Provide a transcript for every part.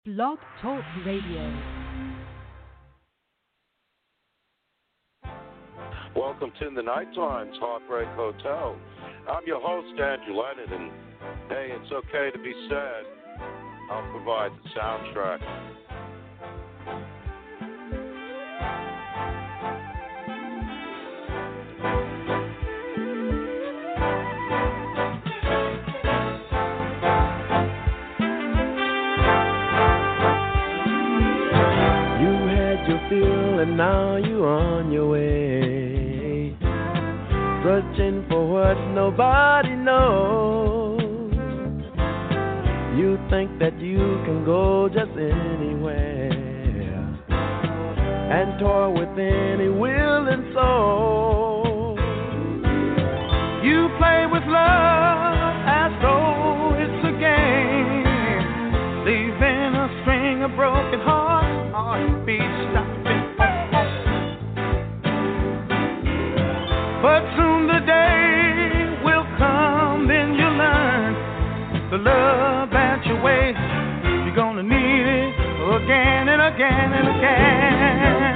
Blog Talk Radio. Welcome to the Night Times Heartbreak Hotel. I'm your host, Andrew Leonard, and hey, it's okay to be sad. I'll provide the soundtrack. And now you're on your way, searching for what nobody knows. You think that you can go just anywhere and toy with any will and soul. You play with love as though it's a game, leaving a string of broken hearts, heartbeats stopping. But soon the day will come, then you'll learn the love that you waste. You're gonna need it again and again and again.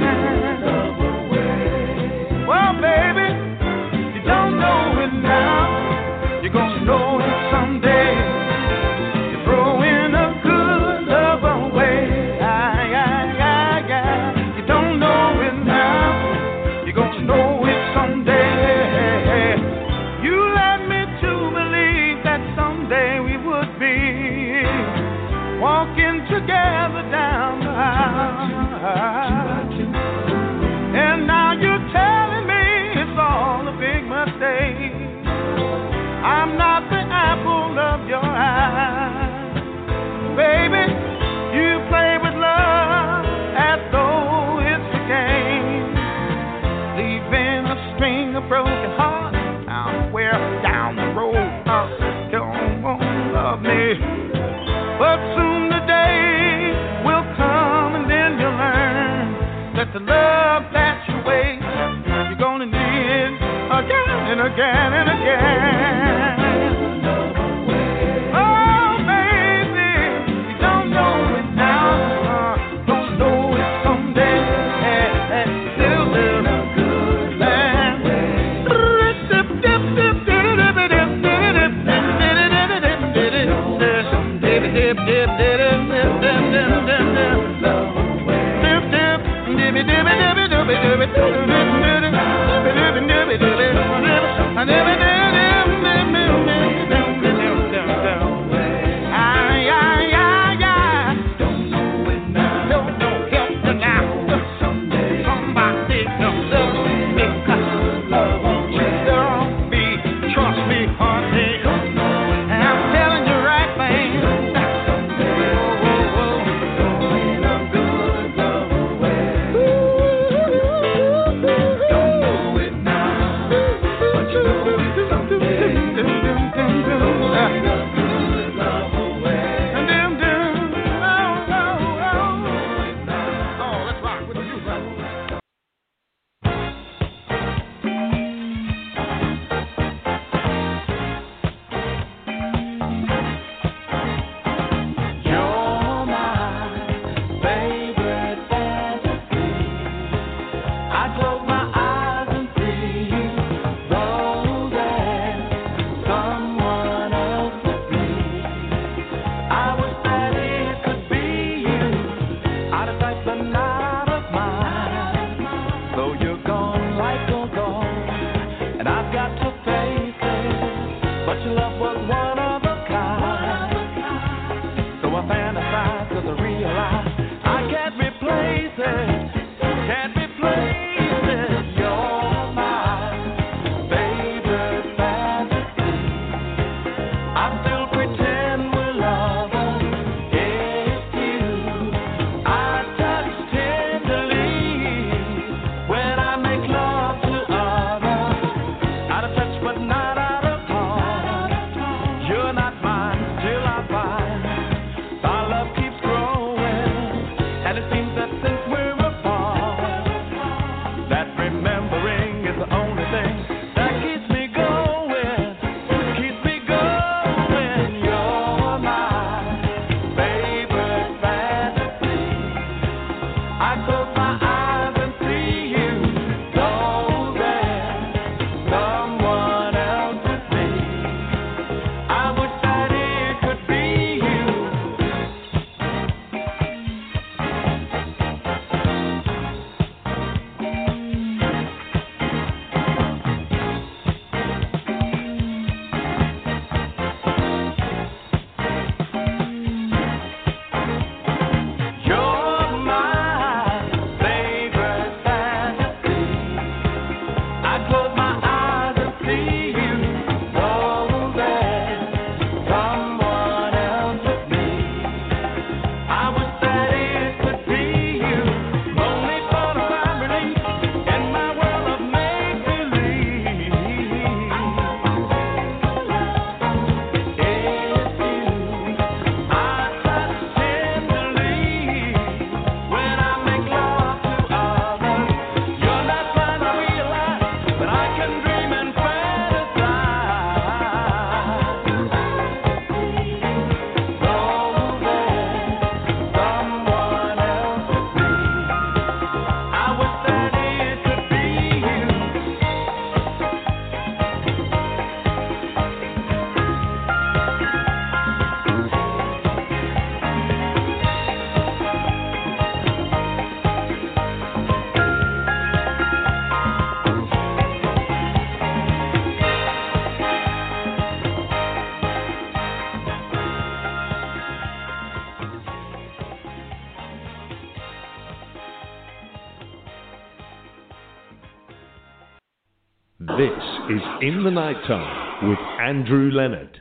Well, baby, you don't know it now. You're gonna know it someday. You're throwing a good love away. You don't know it now. You're gonna know it someday. Walking together down the aisle, and now you're telling me it's all a big mistake. I'm not the apple of your eye, baby. You play with love as though it's a game, leaving a string of broken hearts somewhere down the road. Don't love me. But soon the day will come, and then you'll learn that the love that you waste, you're gonna need again and again and again. Oh, baby, you don't know it now, don't know it someday. Still live a good land. Dip, dip, dip, dip, dip, dip, You're not mine till I find our love keeps growing. This is In the Nighttime with Andrew Leonard.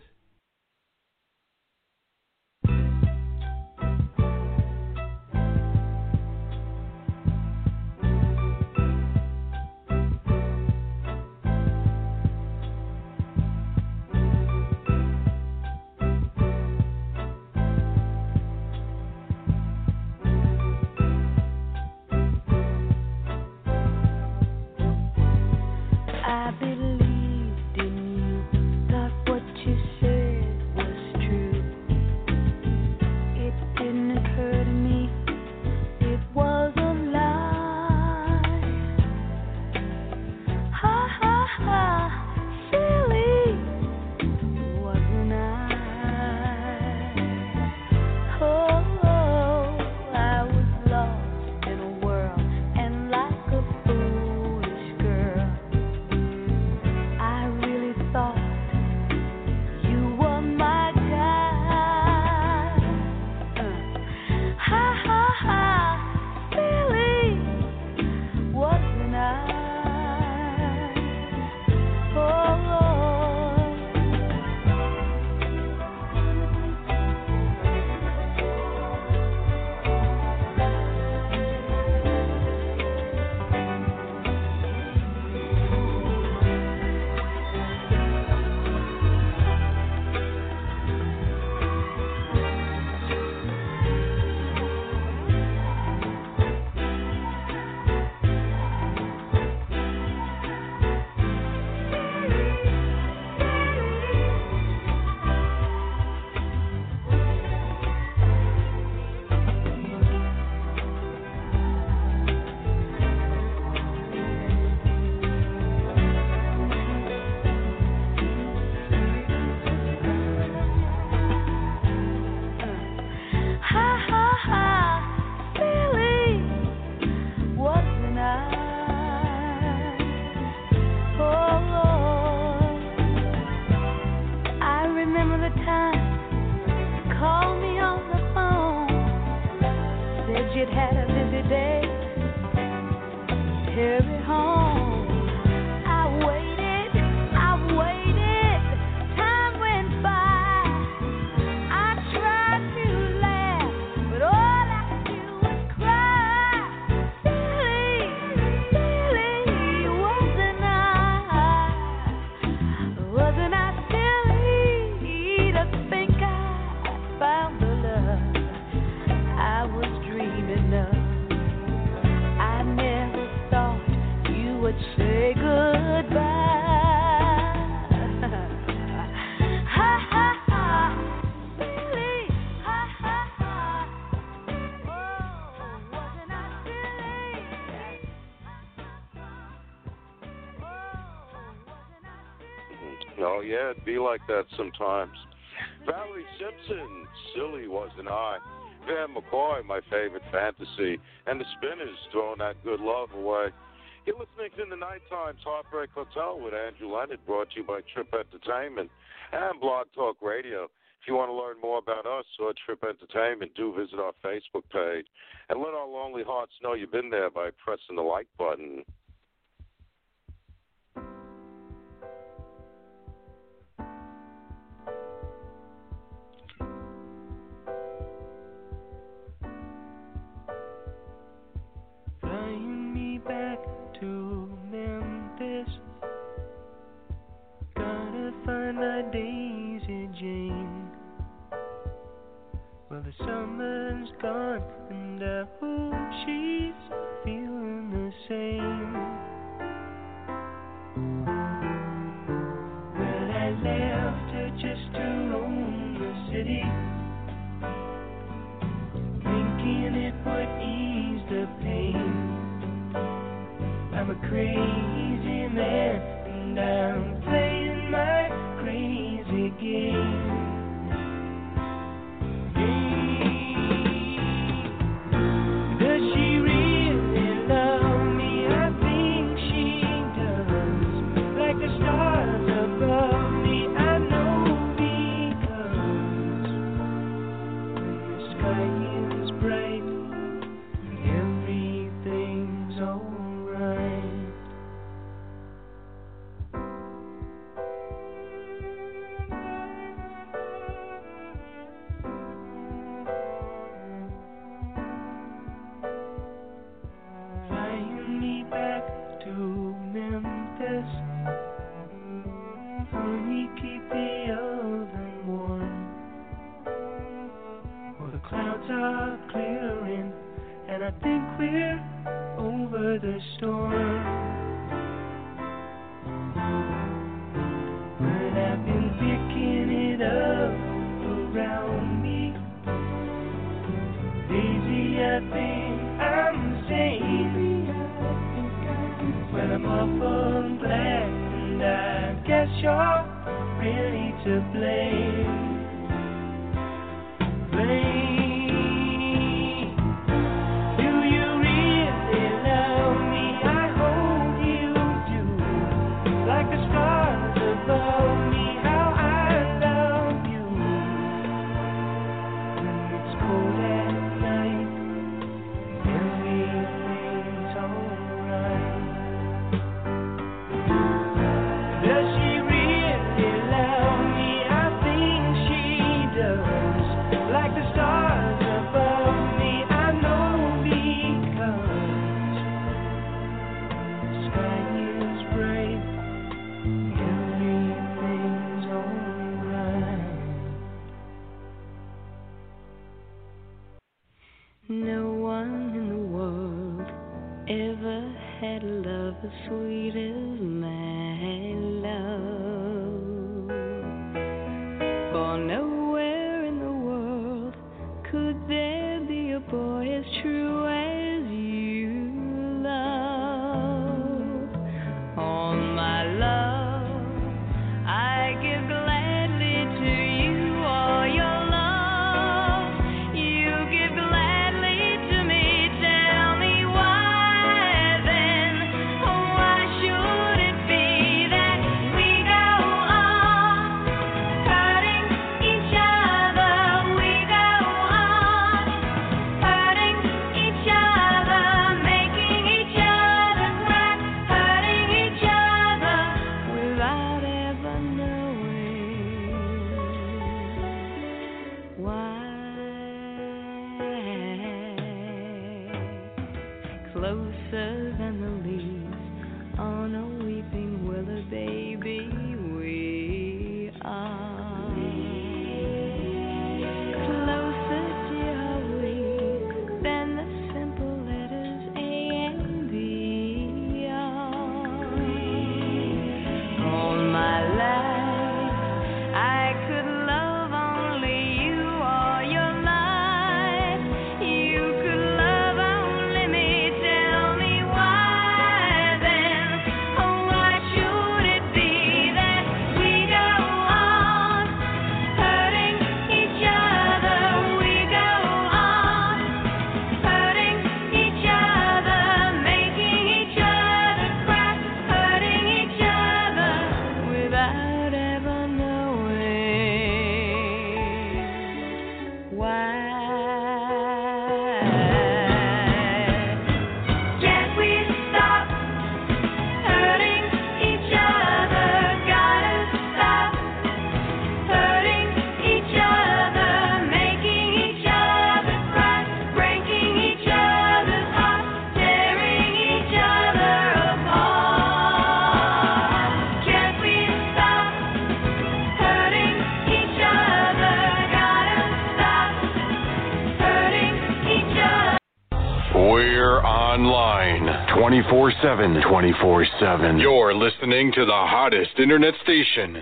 Oh, yeah, it'd be like that sometimes. Valerie Simpson, Silly Wasn't I. Van McCoy, my favorite fantasy. And the Spinners throwing that good love away. You're listening to In the Night Times Heartbreak Hotel with Andrew Leonard, brought to you by Trip Entertainment and Blog Talk Radio. If you want to learn more about us or Trip Entertainment, do visit our Facebook page. And let our lonely hearts know you've been there by pressing the like button. Flying me back to Memphis. Gotta find my Daisy Jane. Well, the summer's gone and I hope she's feeling the same. Well, I left her just to roam the city, thinking it would ease the pain. I'm a crazy man and I'm playing my crazy game. Does she really love me? I think she does. Like the stars above me, I know, because when the sky is bright, everything's alright. are clearing, and I think we're over the storm. But I've been picking it up around me. Daisy, I think I'm sane. Well, I'm awful glad, and I guess you're really to blame. Do you really love me? I hope you do. Like the stars above me, how I love you. When it's cold at night, everything's alright. Does she really love me? I think she does. Like the stars above me, I know because the sky is bright, everything's alright. No one in the world ever had a love as sweet as my love. For nowhere in the world could there be a boy as true as you love? All my love I give gladly to you. All your love you give gladly to me. Tell me why then, why should it be that we go on hurting each other? We go on hurting each other, making each other cry, hurting each other without ever knowing why. Closer than the leaves on a weeping willow, baby, we are. Closer, dear, are we, than the simple letters A and B are. All my life I could love only you. All your life you could love only me. Tell me why then, why should it be that we go on hurting each other? We go on hurting each other, making each other cry, hurting each other without ever knowing why. Can't we stop hurting each other? Gotta stop hurting each other, making each other cry, breaking each other's hearts, tearing each other apart. Can't we stop hurting each other? Gotta stop hurting each other. We're online 24/7. 24/7. You're listening to the hottest internet station.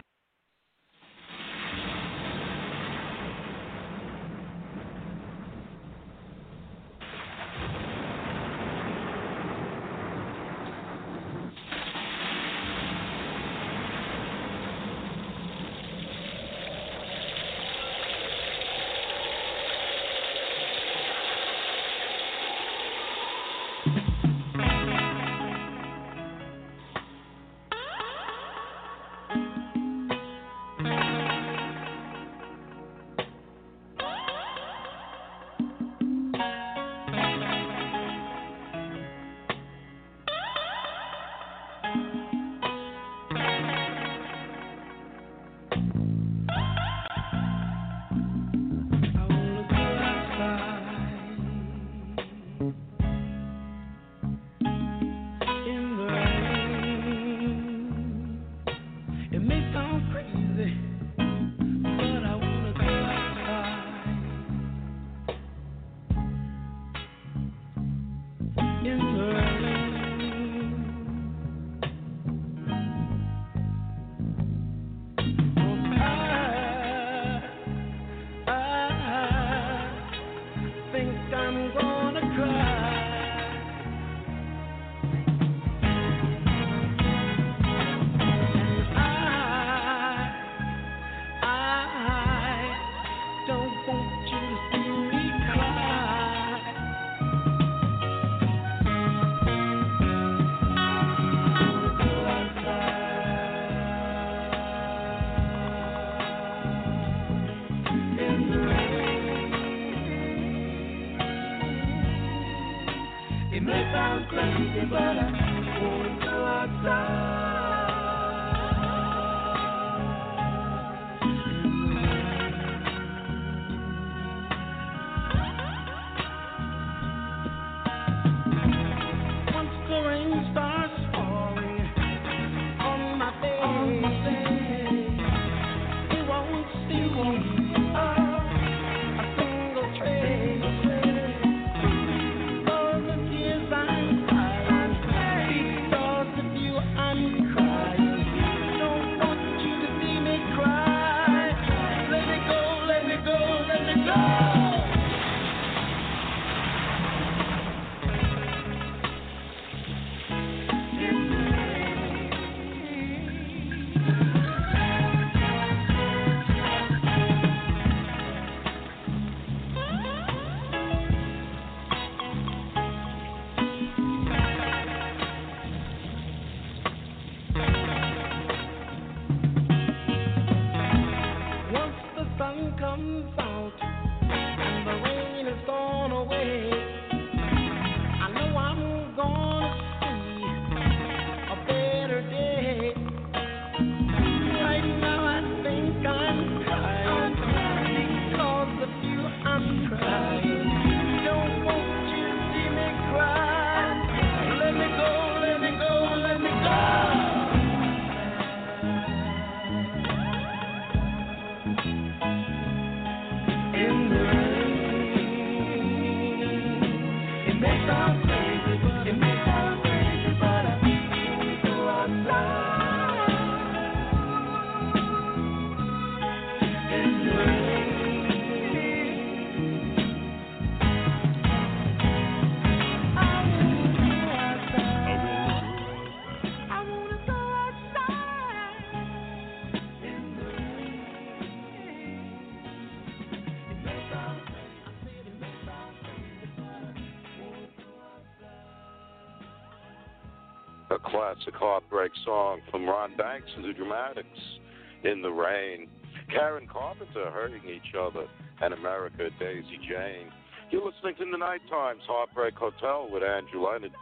A classic heartbreak song from Ron Banks and the Dramatics, In the Rain. Karen Carpenter, Hurting Each Other, and America, Daisy Jane. You're listening to the Night Times Heartbreak Hotel with Andrew Leonard.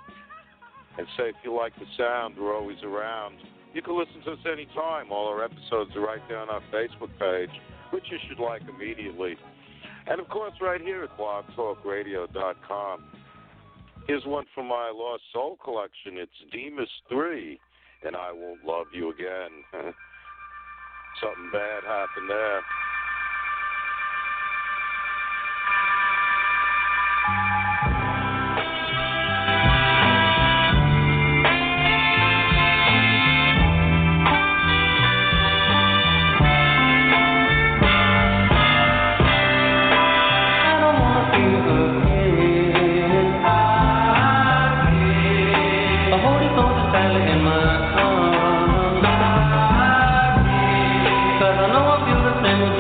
And say if you like the sound, we're always around. You can listen to us anytime. All our episodes are right there on our Facebook page, which you should like immediately. And, of course, right here at blogtalkradio.com. Here's one from my Lost Soul collection. It's Demas 3, and I Won't Love You Again. Something bad happened there. Cause I know I feel the same way.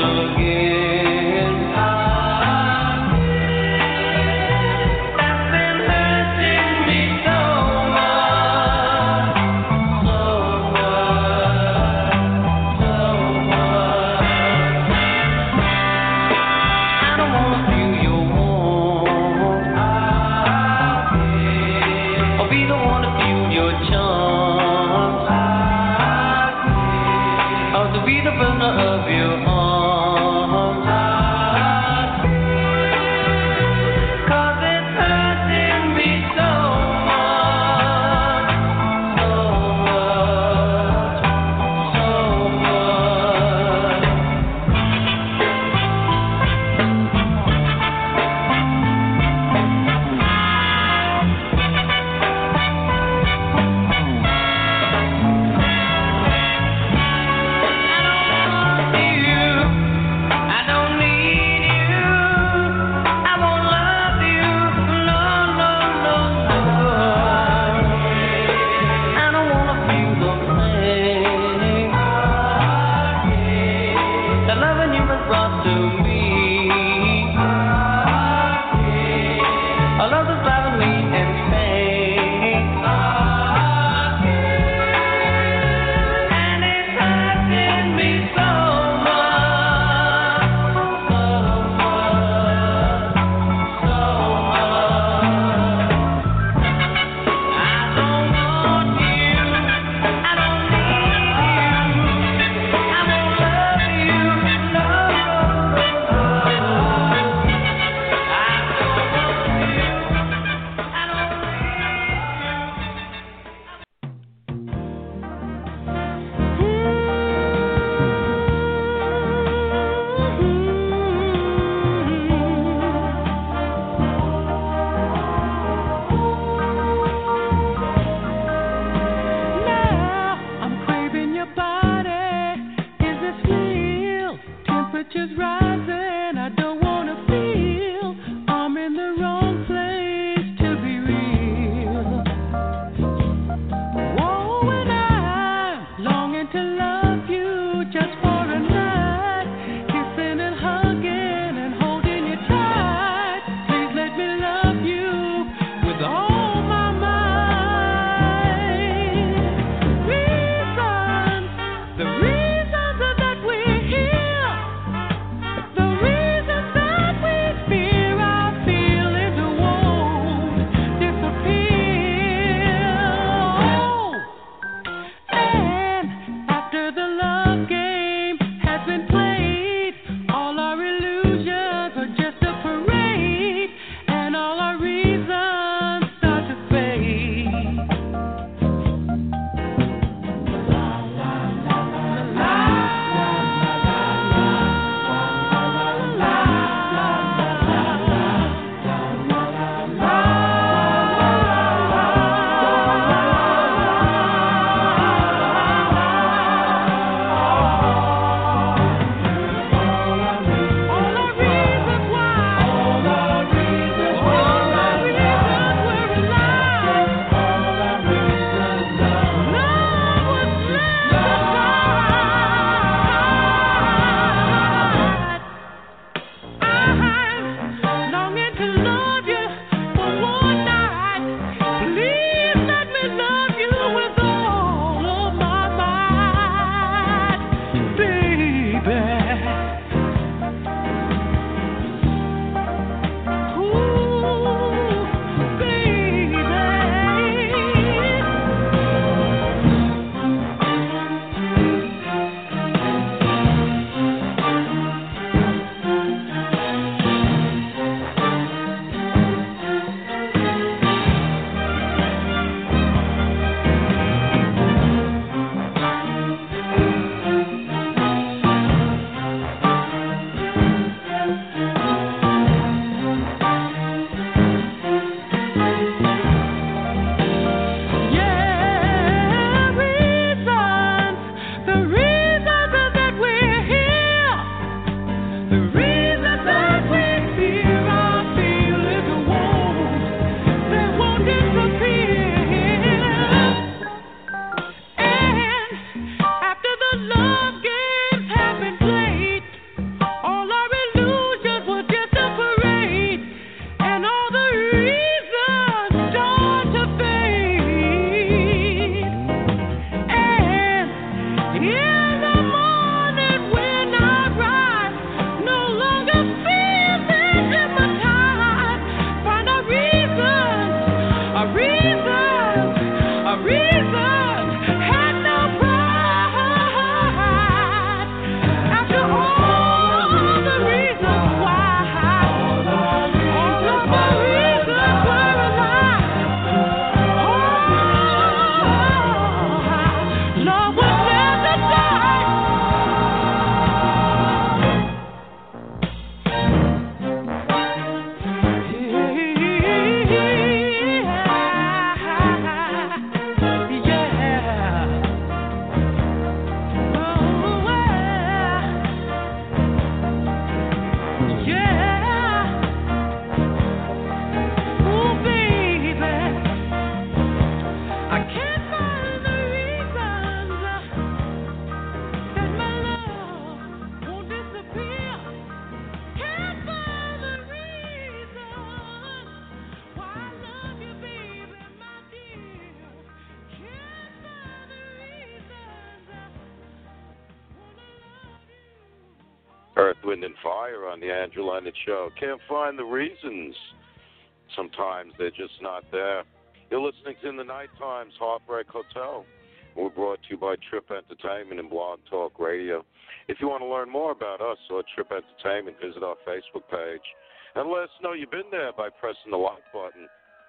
Wind and Fire on the Andrew Leonard Show. Can't find the reasons. Sometimes they're just not there. You're listening to In the Night Times, Heartbreak Hotel. We're brought to you by Trip Entertainment and Blog Talk Radio. If you want to learn more about us or Trip Entertainment, visit our Facebook page. And let us know you've been there by pressing the like button.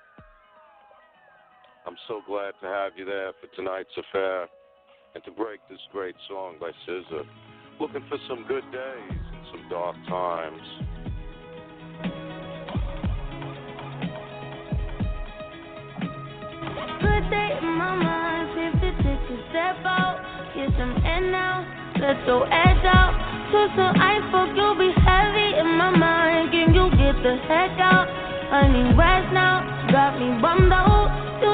I'm so glad to have you there for tonight's affair and to break this great song by SZA. Looking for some good days and some dark times. Good day in my mind, 50 to step out, get some air now, let your edge out. Twist so I fuck, you'll be heavy in my mind. Can you get the heck out? I need rest now, got me bummed out. You,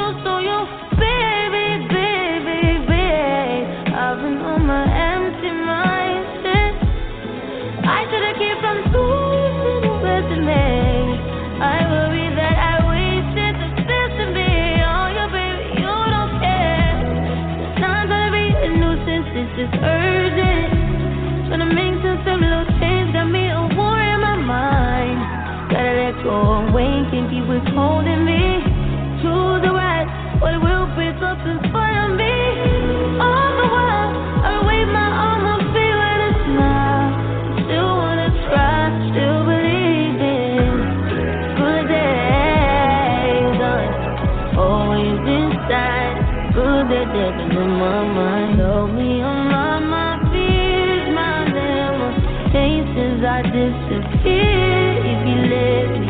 baby, baby, baby. I've been on my empty mind, shit. I should've kept from losing the rest of me. I worry that I wasted the best of me. Oh, yeah, baby, you don't care. It's not gonna be a nuisance, it's just urgent. Tryna make some little change, got me a war in my mind. Gotta let go away, can't keep withholding me. To the right, but it will break up in front of me. All the while, I wave my arm, I'll be with a smile. Still wanna try, still believe in good days. Always inside, good days living in my mind. Help me unlock my fears, my limitations. I disappear if you let me.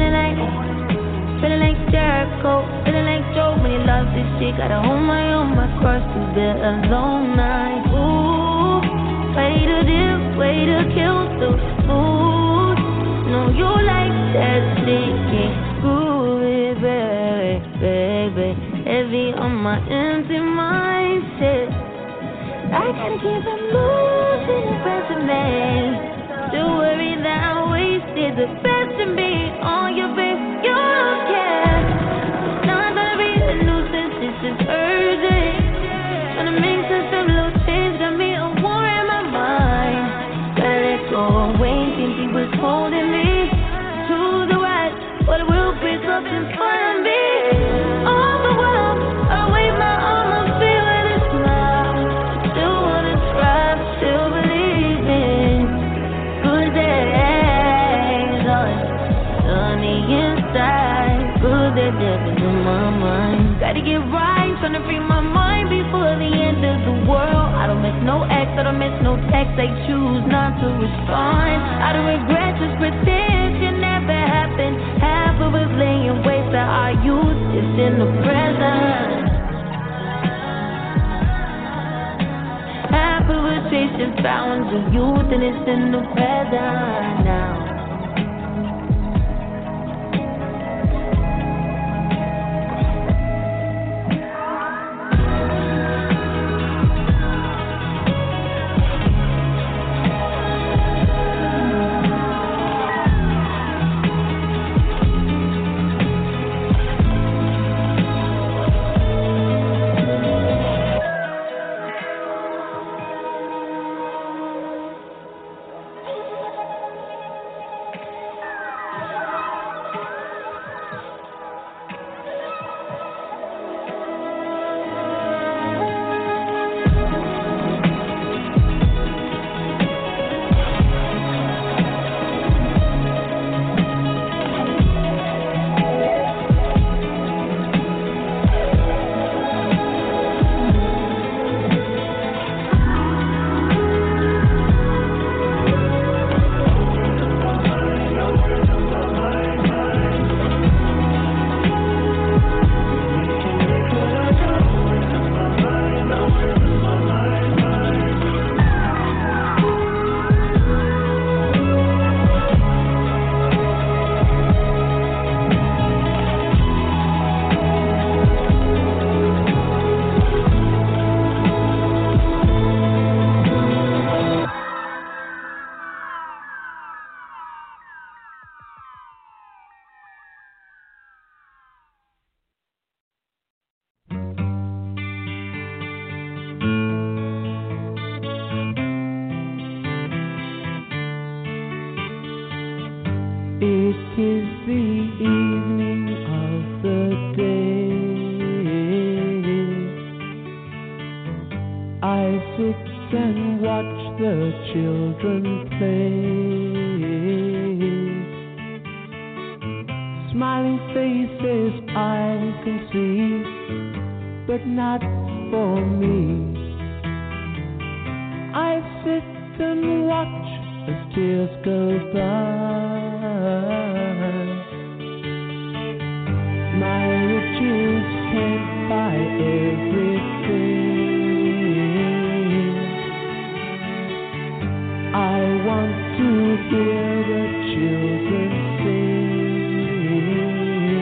Feeling like Jericho, feeling like Joe when he loves this shit. Gotta hold my own, my cross to bear alone night. Ooh, way to dip, way to kill the food. No, you like that shit, can't screw it, baby, baby. Heavy on my empty mindset. I gotta keep on losing the best of me. Still worry that I wasted the best of me. Oh, you baby. You don't care. It's not gonna be a nuisance, it's just urgent. Tryna make some little change, got me a war in my mind. Gotta let go away, think he was holding me. To the right, but it will break up in front of me. All the while, I wave my arm, I'll be with a smile. Still wanna try, still believe in good days. Sunny inside, good that devil in my mind. Gotta get right, tryna free my mind before the end of the world. I don't miss no ex, I don't miss no text. I choose not to respond. I don't regret, just pretend it never happened. Half of us laying waste to our youth, it's in the present. Half of us chasing fountains of youth, and it's in the present now. and watch the children play. Smiling faces I can see, but not for me. I sit and watch as tears go by. My riches can't buy everything. I want to hear the children sing.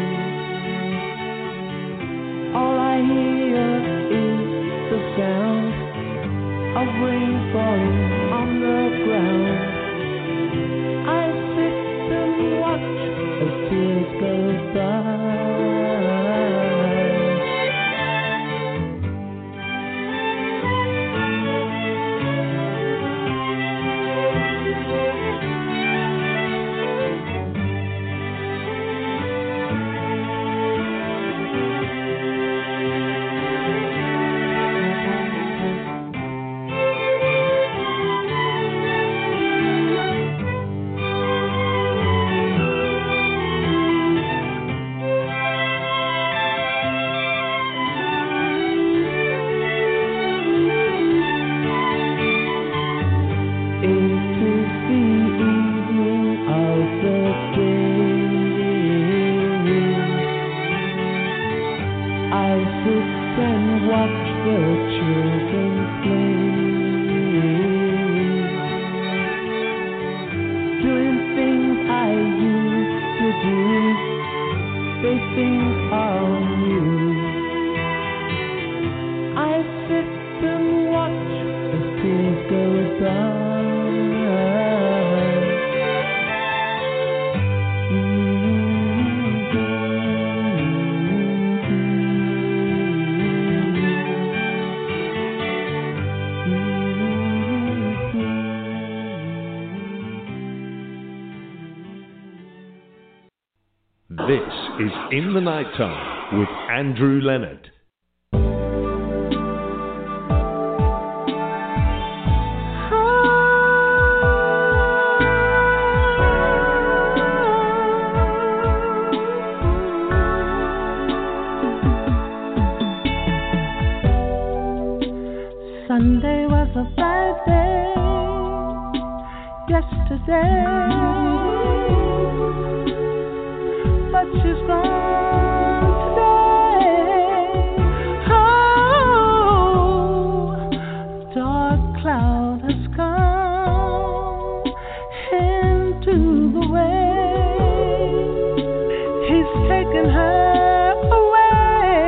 All I hear is the sound of rain falling on the ground. I sit and watch as tears go by. This is In the Nighttime with Andrew Leonard. Sunday was a bad day yesterday, but she's gone today. Oh, dark cloud has come into the way. He's taken her away.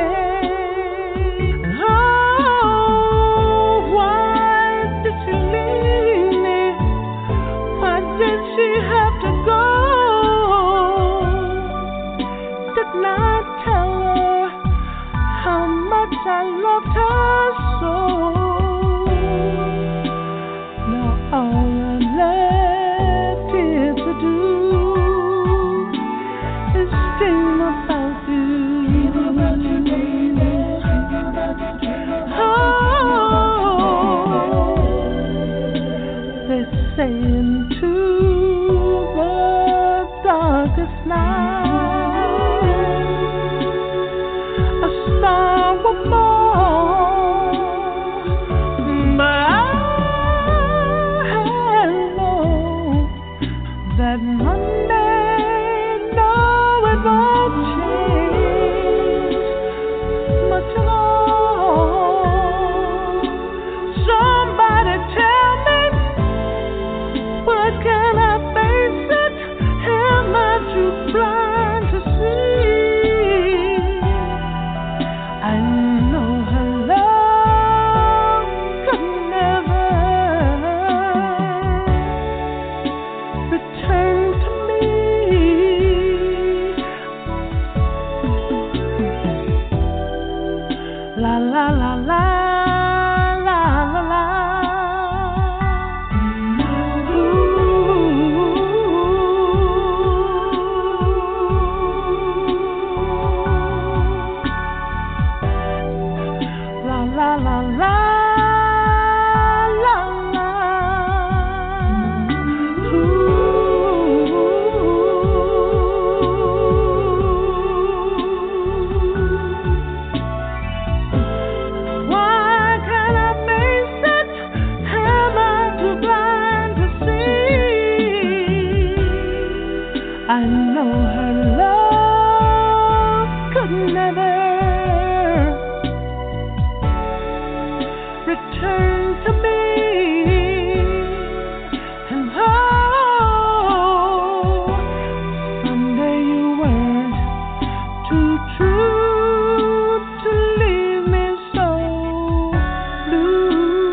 Oh, why did she leave me? Why did she have to go? Didn't I tell her how much I loved her so? Now all I'm left here to do is dream about you. Oh, they say into the darkest night a star will fall, but I know that Monday, no, it won't change much at all. Somebody tell me, what can I face it? Am I too blind to see? I know her love could never return to me. La la la la la la la. La la la la la too true to leave me so blue.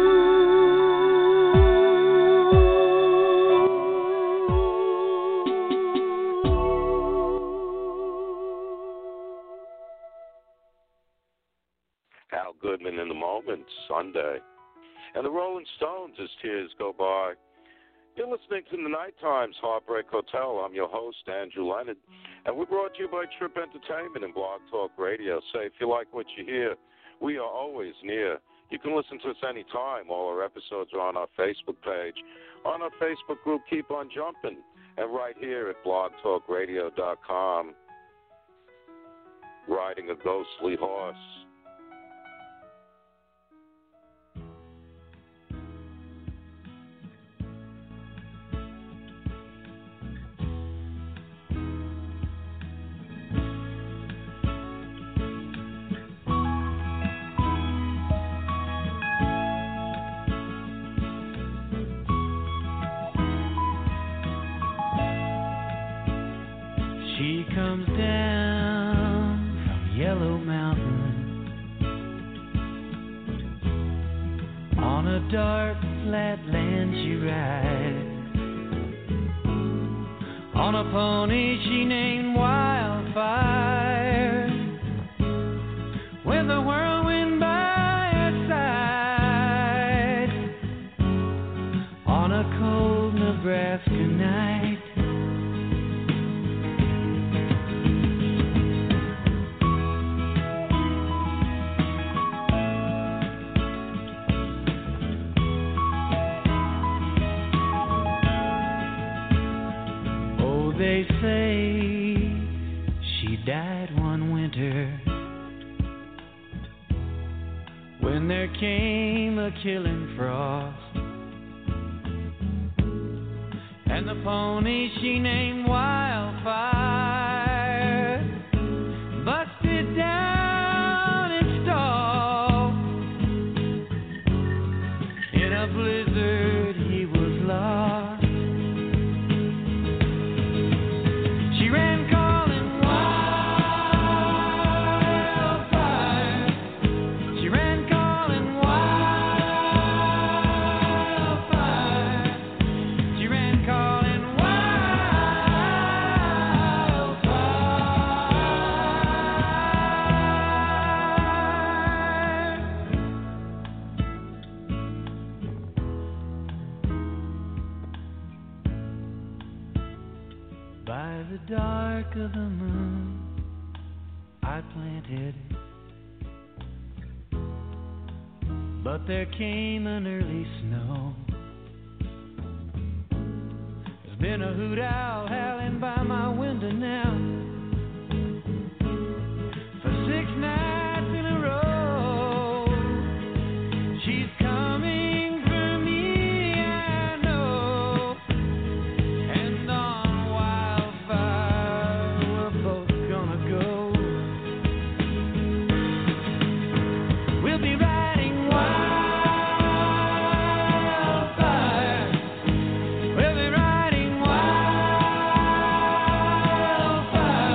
Al Goodman in the Moment, Sunday. And the Rolling Stones as Tears Go By. You're listening to the Night Times Heartbreak Hotel. I'm your host, Andrew Leonard. And we're brought to you by Trip Entertainment and Blog Talk Radio. Say, if you like what you hear, we are always near. You can listen to us anytime. All our episodes are on our Facebook page. On our Facebook group, Keep On Jumping. And right here at blogtalkradio.com, Riding a Ghostly Horse. She comes down from Yellow Mountain on a dark flat land she rides on a pony she named Wildfire with a whirlwind by her side on a cold Nebraska night. They say she died one winter when there came a killing frost, and the pony she named Wildfire busted down its stall. In a blizzard he was lost. She ran calling wildfire. She ran calling wildfire. She ran calling wildfire. By the dark of the moon, I planted, but there came an early snow. There's been a hoot owl howling by my window now for 6 nights in a row. She's coming for me, I know, and on Wildfire we're both gonna go. We'll be riding wildfire. We'll be riding wildfire.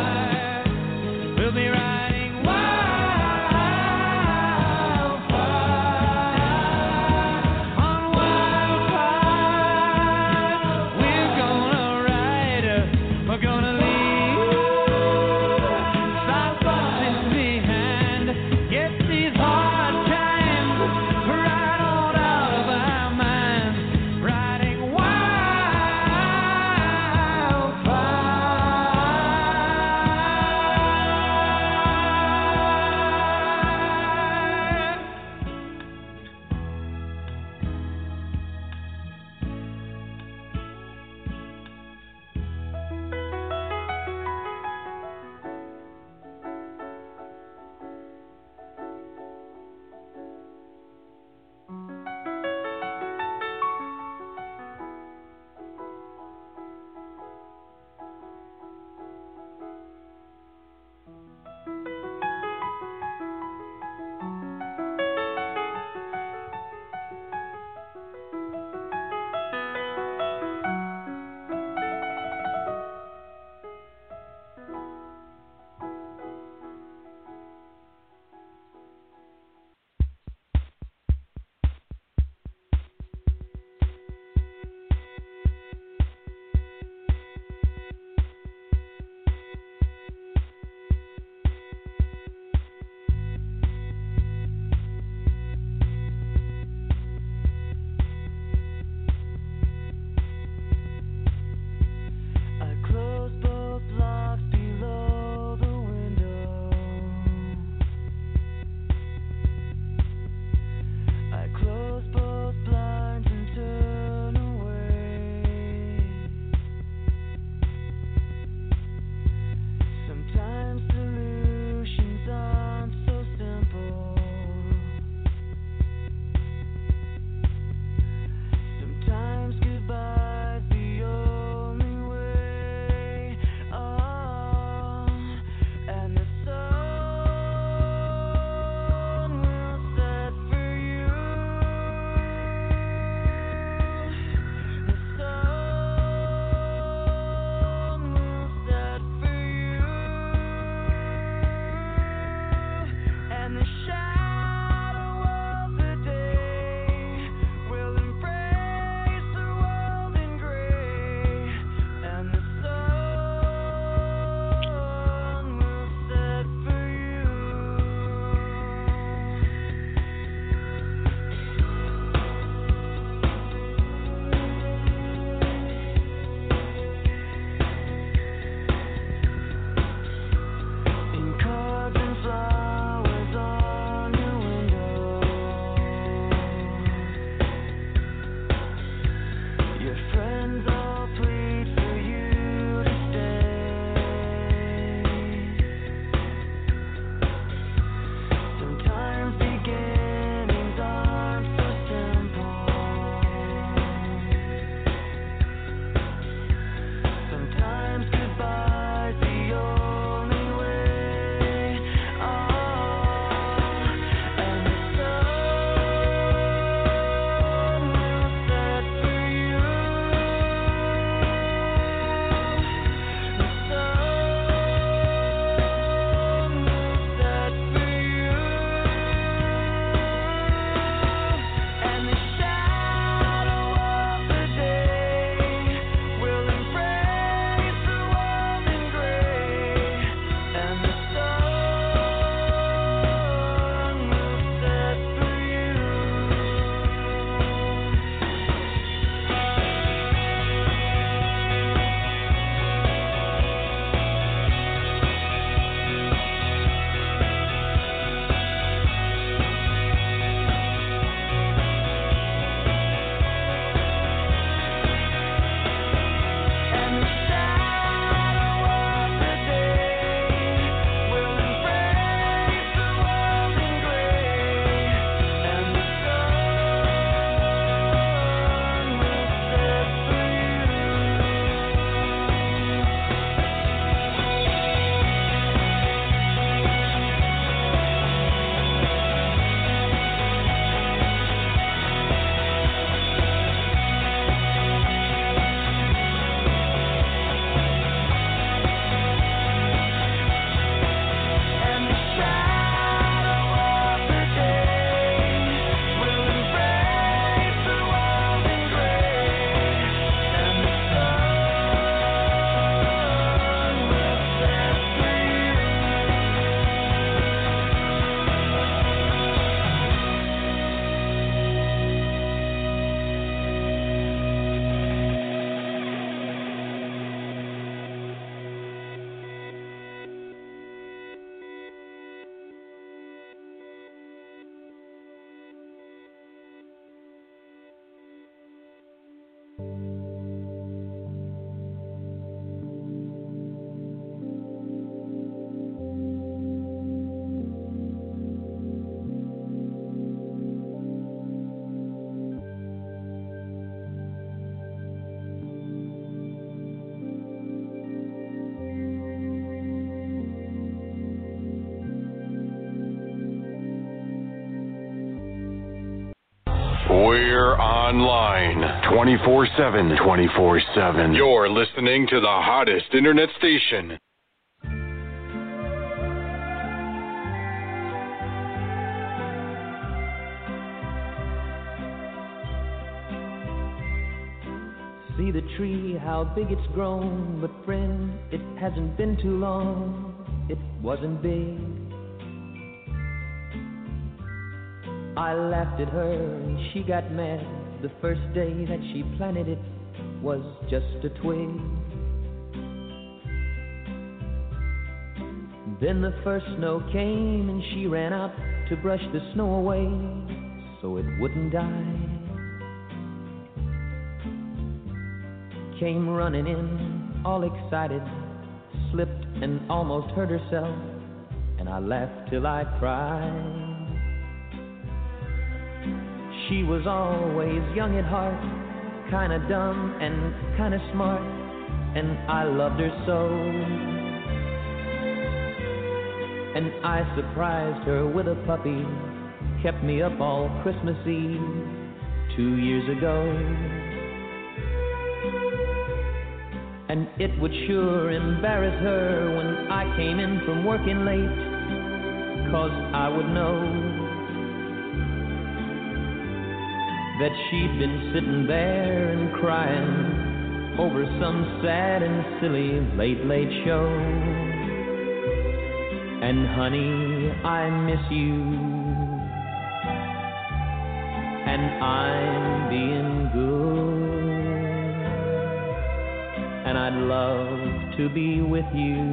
We're online 24/7. 24/7. You're listening to the hottest internet station. See the tree, how big it's grown, but friend, it hasn't been too long. It wasn't big. I laughed at her and she got mad. The first day that she planted it was just a twig. Then the first snow came and she ran out to brush the snow away so it wouldn't die. Came running in, all excited, slipped and almost hurt herself, and I laughed till I cried. She was always young at heart, kinda dumb and kinda smart, and I loved her so. And I surprised her with a puppy, kept me up all Christmas Eve 2 years ago. And it would sure embarrass her when I came in from working late, 'cause I would know that she'd been sitting there and crying over some sad and silly late show. And honey, I miss you, and I'm being good. And I'd love to be with you,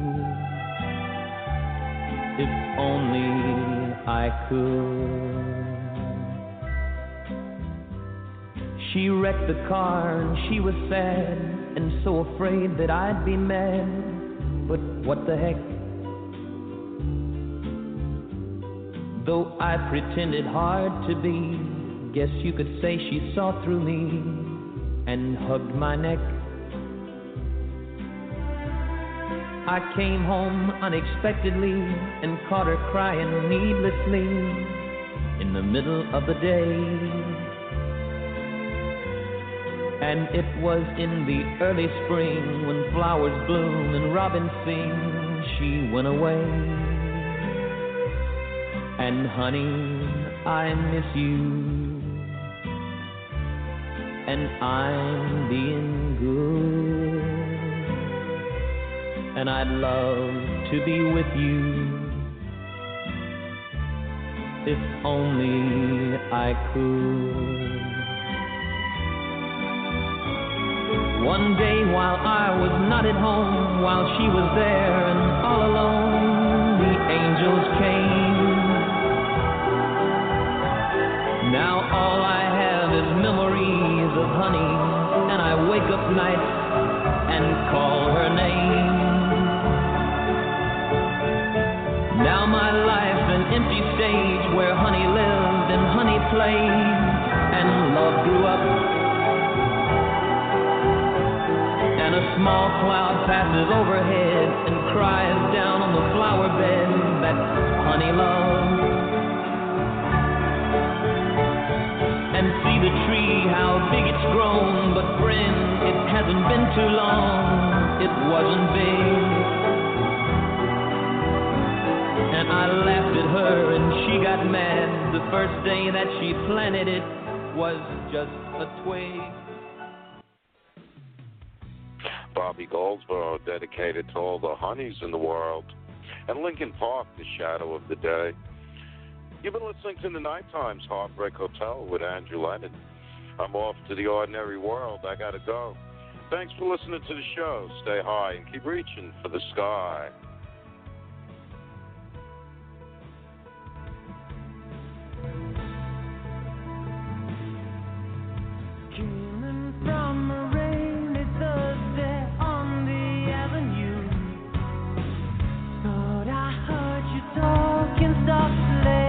if only I could. She wrecked the car and she was sad and so afraid that I'd be mad, but what the heck. Though I pretended hard to be, guess you could say she saw through me and hugged my neck. I came home unexpectedly and caught her crying needlessly in the middle of the day. And it was in the early spring when flowers bloom and robins sing, she went away. And honey, I miss you, and I'm being good. And I'd love to be with you, if only I could. One day while I was not at home, while she was there and all alone, the angels came. Now all I have is memories of honey, and I wake up nights and call her name. Now my life's an empty stage where honey lived and honey played and love grew up. And a small cloud passes overhead and cries down on the flower bed that honey loved. And see the tree, how big it's grown, but friend, it hasn't been too long, it wasn't big. And I laughed at her and she got mad. The first day that she planted it was just a twig. Bobby Goldsboro, dedicated to all the honeys in the world. And Linkin Park, the shadow of the day. You've been listening to The Night Times Heartbreak Hotel with Andrew Lennon. I'm off to the ordinary world. I gotta go. Thanks for listening to the show. Stay high and keep reaching for the sky. From a rainy Thursday on the avenue, thought I heard you talking softly.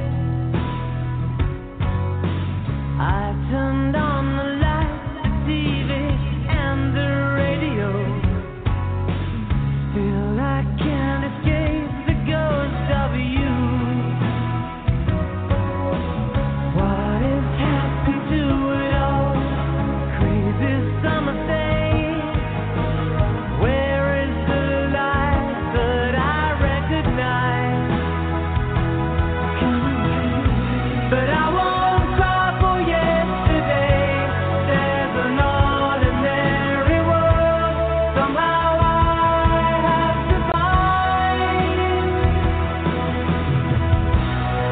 I turned on the lights, the TV, and the radio. Feel like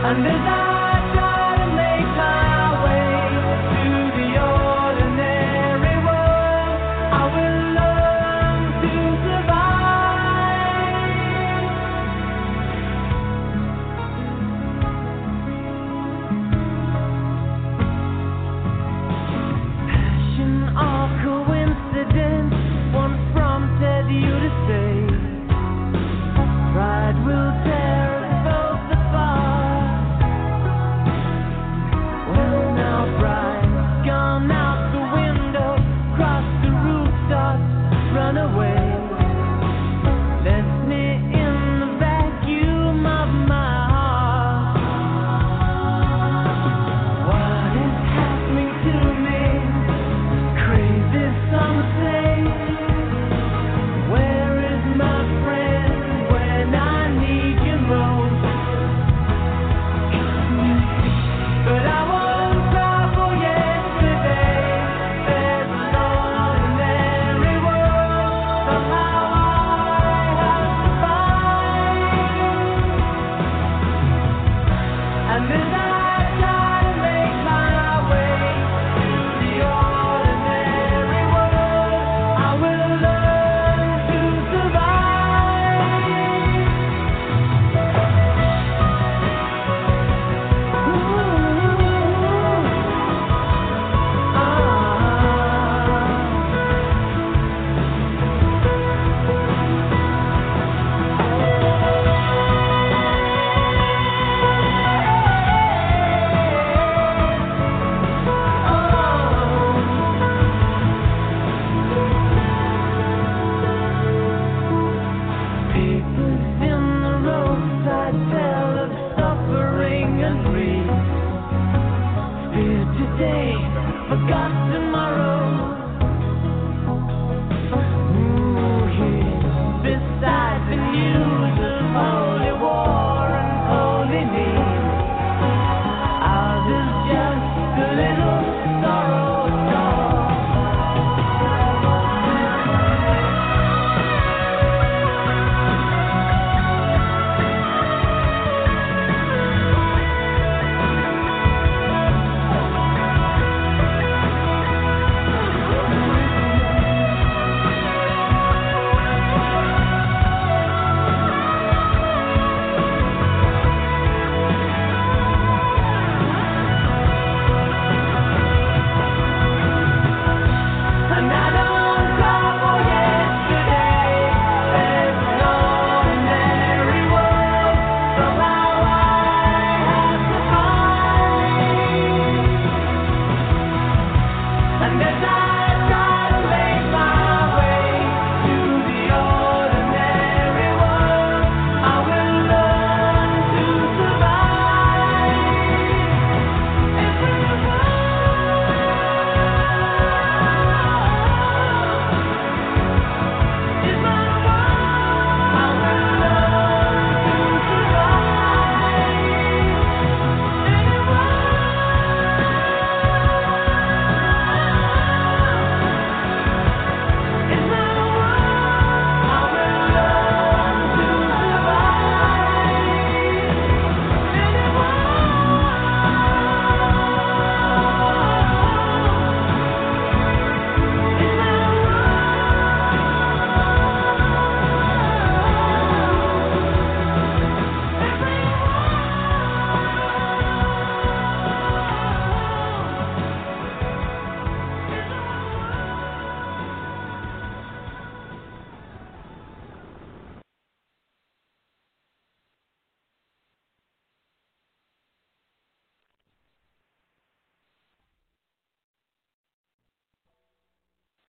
Forgotten.